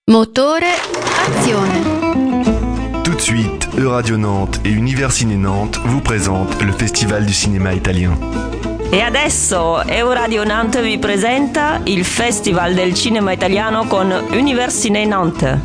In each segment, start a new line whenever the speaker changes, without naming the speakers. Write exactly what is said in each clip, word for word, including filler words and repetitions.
Motore, azione.
Tout de suite, Euradio Nantes et Univers Ciné Nantes vous présentent le Festival du cinéma italien.
E adesso Euradio Nantes vi presenta il Festival del cinema italiano con Univers Ciné Nantes.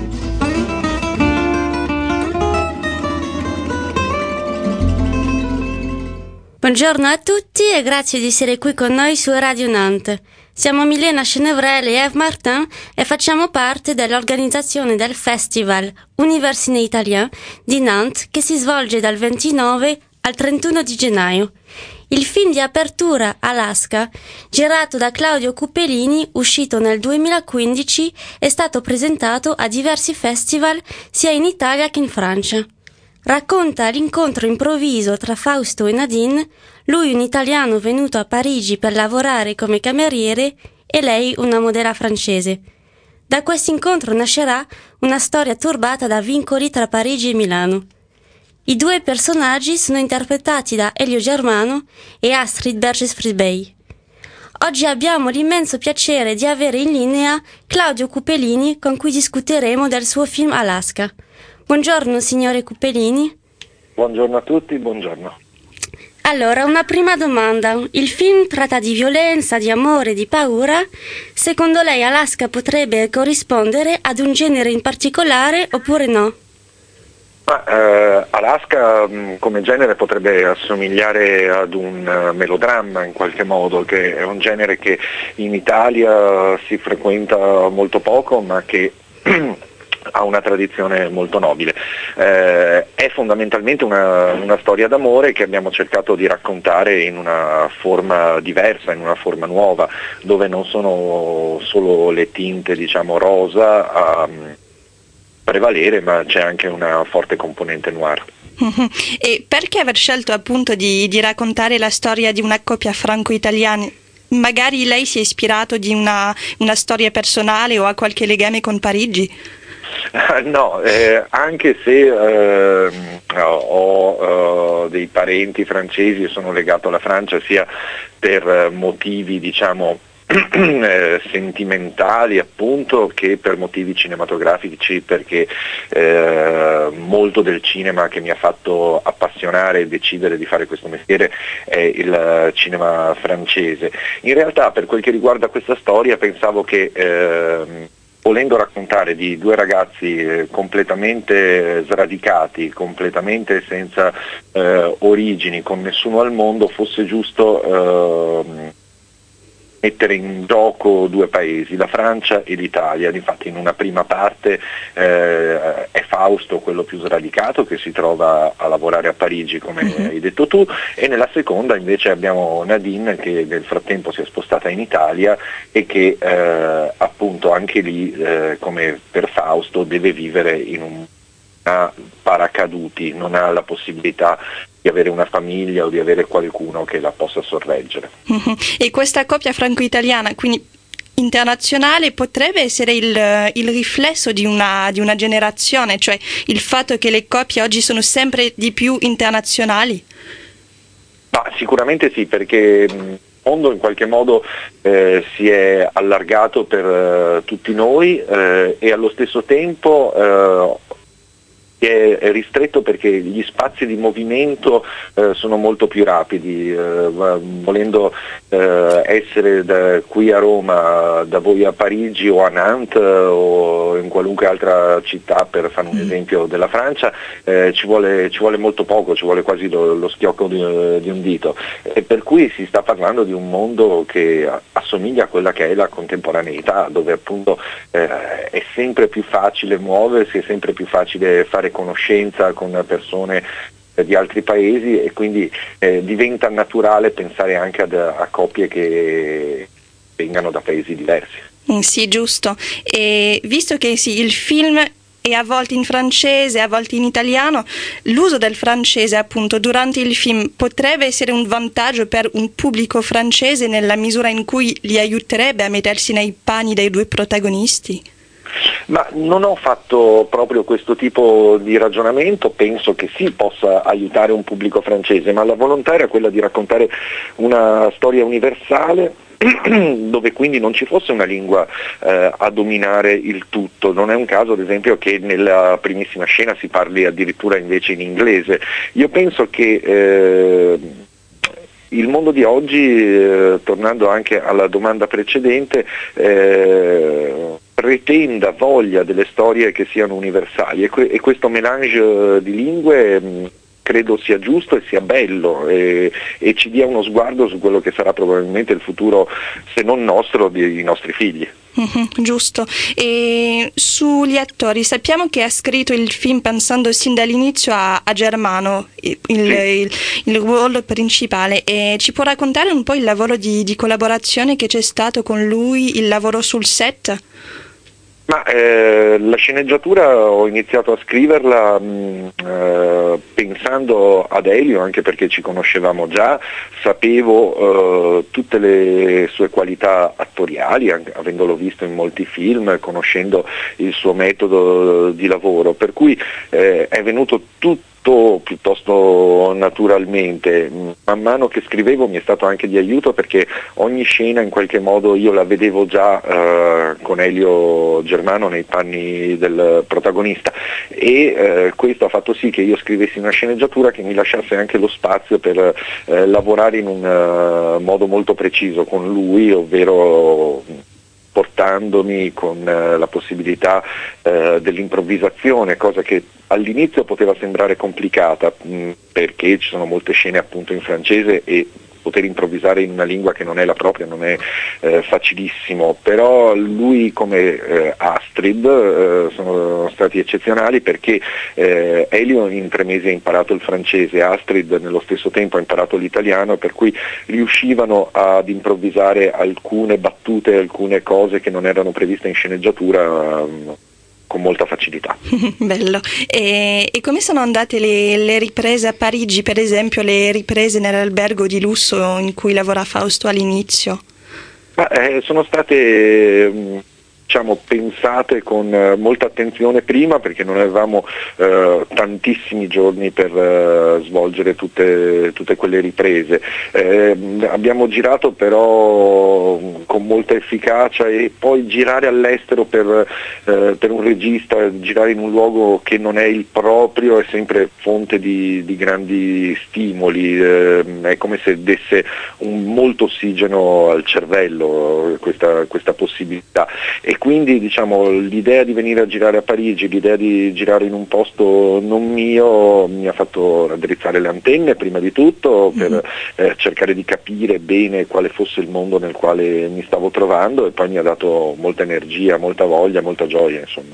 Buongiorno a tutti e grazie di essere qui con noi su Radio Nantes. Siamo Milena Chenevrel e Eve Martin e facciamo parte dell'organizzazione del Festival Univers Ciné Italien di Nantes che si svolge dal ventinove al trentuno di gennaio. Il film di apertura Alaska, girato da Claudio Cupellini, uscito nel duemilaquindici, è stato presentato a diversi festival sia in Italia che in Francia. Racconta l'incontro improvviso tra Fausto e Nadine, lui un italiano venuto a Parigi per lavorare come cameriere e lei una modella francese. Da questo incontro nascerà una storia turbata da vincoli tra Parigi e Milano. I due personaggi sono interpretati da Elio Germano e Astrid Berges-Frisbey. Oggi abbiamo l'immenso piacere di avere in linea Claudio Cupellini con cui discuteremo del suo film Alaska. Buongiorno signore Cupellini.
Buongiorno a tutti, buongiorno.
Allora, una prima domanda. Il film tratta di violenza, di amore, di paura. Secondo lei Alaska potrebbe corrispondere ad un genere in particolare oppure no?
Ma, eh, Alaska mh, come genere potrebbe assomigliare ad un uh, melodramma in qualche modo, che è un genere che in Italia si frequenta molto poco ma che ha una tradizione molto nobile. Eh, è fondamentalmente una, una storia d'amore che abbiamo cercato di raccontare in una forma diversa, in una forma nuova, dove non sono solo le tinte, diciamo, rosa a prevalere, ma c'è anche una forte componente noir.
E perché aver scelto appunto di, di raccontare la storia di una coppia franco-italiana? Magari lei si è ispirato di una, una storia personale o ha qualche legame con Parigi?
No, eh, anche se eh, ho eh, dei parenti francesi e sono legato alla Francia sia per motivi, diciamo, eh, sentimentali appunto che per motivi cinematografici, perché eh, molto del cinema che mi ha fatto appassionare e decidere di fare questo mestiere è il cinema francese. In realtà, per quel che riguarda questa storia, pensavo che eh, volendo raccontare di due ragazzi eh, completamente sradicati, completamente senza eh, origini, con nessuno al mondo, fosse giusto eh, mettere in gioco due paesi, la Francia e l'Italia. Infatti in una prima parte eh, è Fausto quello più sradicato che si trova a lavorare a Parigi, come mm-hmm. hai detto tu, e nella seconda invece abbiamo Nadine che nel frattempo si è spostata in Italia e che eh, appunto anche lì eh, come per Fausto deve vivere in un una paracaduti, non ha la possibilità di avere una famiglia o di avere qualcuno che la possa sorreggere.
Mm-hmm. E questa coppia franco-italiana, quindi internazionale, potrebbe essere il, il riflesso di una, di una generazione, cioè il fatto che le coppie oggi sono sempre di più internazionali?
Ma sicuramente sì, perché il mondo in qualche modo eh, si è allargato per eh, tutti noi eh, e allo stesso tempo eh, è ristretto perché gli spazi di movimento eh, sono molto più rapidi, eh, volendo eh, essere da qui a Roma, da voi a Parigi o a Nantes o in qualunque altra città, per fare un esempio della Francia, eh, ci, vuole, ci vuole molto poco, ci vuole quasi lo, lo schiocco di, di un dito, e per cui si sta parlando di un mondo che assomiglia a quella che è la contemporaneità, dove appunto eh, è sempre più facile muoversi, è sempre più facile fare conoscenza con persone di altri paesi e quindi eh, diventa naturale pensare anche ad, a coppie che vengano da paesi diversi.
Mm, sì, giusto. E visto che sì, il film è a volte in francese, a volte in italiano, l'uso del francese appunto durante il film potrebbe essere un vantaggio per un pubblico francese nella misura in cui li aiuterebbe a mettersi nei panni dei due protagonisti?
Ma non ho fatto proprio questo tipo di ragionamento, penso che sì possa aiutare un pubblico francese, ma la volontà era quella di raccontare una storia universale dove quindi non ci fosse una lingua eh, a dominare il tutto. Non è un caso ad esempio che nella primissima scena si parli addirittura invece in inglese. Io penso che eh, il mondo di oggi, eh, tornando anche alla domanda precedente, eh, pretenda, voglia delle storie che siano universali, e, que- e questo mélange di lingue mh, credo sia giusto e sia bello, e, e ci dia uno sguardo su quello che sarà probabilmente il futuro, se non nostro, dei nostri figli.
Mm-hmm, giusto. E sugli attori, sappiamo che ha scritto il film pensando sin dall'inizio a, a Germano, il,
Sì.
il, il ruolo principale, e ci può raccontare un po' il lavoro di, di collaborazione che c'è stato con lui, il lavoro sul set?
Ma eh, la sceneggiatura ho iniziato a scriverla mh, eh, pensando ad Elio, anche perché ci conoscevamo già, sapevo eh, tutte le sue qualità attoriali, anche, avendolo visto in molti film, conoscendo il suo metodo di lavoro, per cui eh, è venuto tutto piuttosto naturalmente. Man mano che scrivevo mi è stato anche di aiuto, perché ogni scena in qualche modo io la vedevo già eh, con Elio Germano nei panni del protagonista, e eh, questo ha fatto sì che io scrivessi una sceneggiatura che mi lasciasse anche lo spazio per eh, lavorare in un uh, modo molto preciso con lui, ovvero portandomi con eh, la possibilità eh, dell'improvvisazione, cosa che all'inizio poteva sembrare complicata, mh, perché ci sono molte scene appunto in francese e poter improvvisare in una lingua che non è la propria non è eh, facilissimo, però lui come eh, Astrid eh, sono stati eccezionali, perché eh, Elio in tre mesi ha imparato il francese, Astrid nello stesso tempo ha imparato l'italiano, per cui riuscivano ad improvvisare alcune battute, alcune cose che non erano previste in sceneggiatura um, con molta facilità.
Bello. E, e come sono andate le, le riprese a Parigi, per esempio le riprese nell'albergo di lusso in cui lavora Fausto all'inizio?
Ma, eh, sono state mh, diciamo pensate con eh, molta attenzione prima, perché non avevamo eh, tantissimi giorni per eh, svolgere tutte, tutte quelle riprese. Eh, abbiamo girato però con molta efficacia, e poi girare all'estero per, eh, per un regista, girare in un luogo che non è il proprio, è sempre fonte di, di grandi stimoli, eh, è come se desse un, molto ossigeno al cervello questa, questa possibilità. E quindi diciamo l'idea di venire a girare a Parigi, l'idea di girare in un posto non mio mi ha fatto raddrizzare le antenne prima di tutto, per mm-hmm. eh, cercare di capire bene quale fosse il mondo nel quale mi stavo trovando, e poi mi ha dato molta energia, molta voglia, molta gioia, insomma.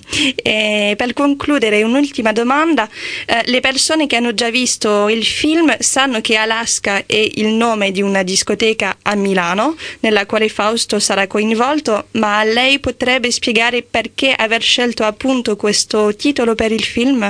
E per concludere un'ultima domanda, eh, le persone che hanno già visto il film sanno che Alaska è il nome di una discoteca a Milano nella quale Fausto sarà coinvolto, ma lei potrebbe spiegare perché aver scelto appunto questo titolo per il film?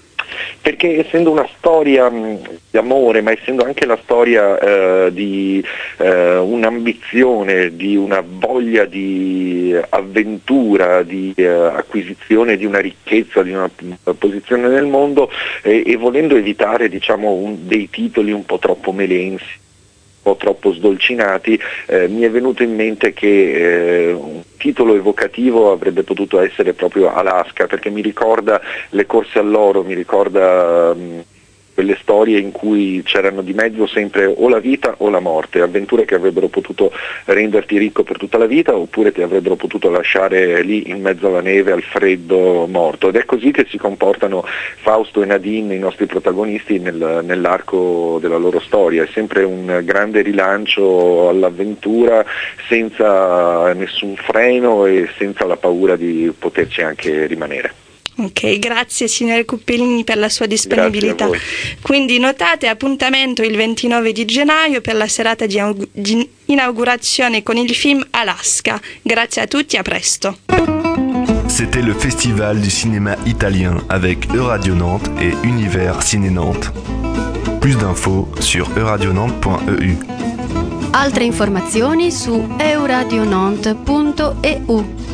Perché essendo una storia mh, di amore, ma essendo anche la storia eh, di eh, un'ambizione, di una voglia di avventura, di eh, acquisizione di una ricchezza, di una posizione nel mondo, eh, e volendo evitare diciamo un, dei titoli un po' troppo melensi, un po' troppo sdolcinati, eh, mi è venuto in mente che eh, un titolo evocativo avrebbe potuto essere proprio Alaska, perché mi ricorda le corse all'oro, mi ricorda mh, quelle storie in cui c'erano di mezzo sempre o la vita o la morte, avventure che avrebbero potuto renderti ricco per tutta la vita, oppure ti avrebbero potuto lasciare lì in mezzo alla neve, al freddo, morto. Ed è così che si comportano Fausto e Nadine, i nostri protagonisti, nel, nell'arco della loro storia. È sempre un grande rilancio all'avventura, senza nessun freno e senza la paura di poterci anche rimanere.
Ok, grazie signore Cuppellini per la sua disponibilità. Quindi notate appuntamento il ventinove di gennaio per la serata di, aug- di inaugurazione con il film Alaska. Grazie a tutti, a presto.
C'était le Festival du cinéma italien avec Euradio Nantes et Univers Ciné Nantes. Plus d'infos sur euradionantes punto e u.
Altre informazioni su euradionantes punto e u.